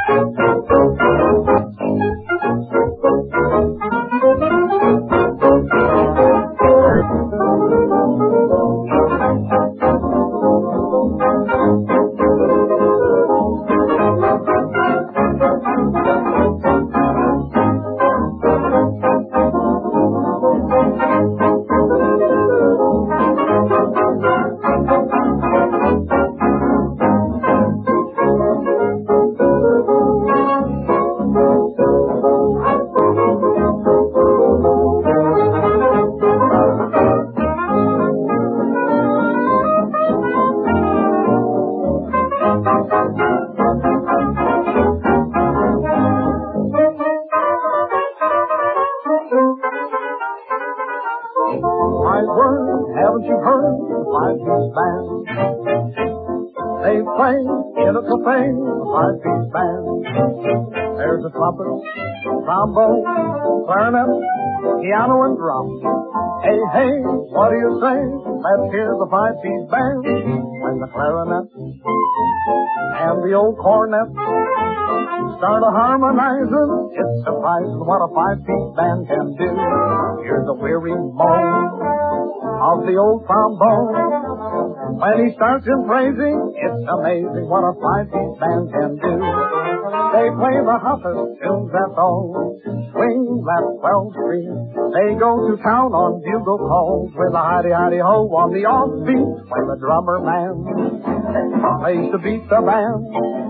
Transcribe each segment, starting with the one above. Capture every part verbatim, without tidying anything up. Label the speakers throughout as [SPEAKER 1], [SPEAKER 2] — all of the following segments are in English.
[SPEAKER 1] My word, haven't you heard the five-piece band? They play in a cafe, the five-piece band. There's a trumpet, trombone, clarinet, piano, and drum. Hey, hey, what do you say? Let's hear the five-piece band. When the clarinet and the old cornet start a harmonizing, it's surprising what a five-piece band can do. Here's the weary moan of the old trombone. When he starts in praising, it's amazing what a five-piece band can do. They play the hottest tunes that all swing that twelve string. They go to town on bugle calls with a hidey-hidey-ho on the offbeat when the drummer man plays to beat the band.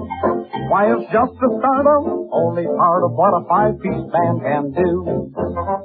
[SPEAKER 1] Why, it's just the start of only part of what a five-piece band can do.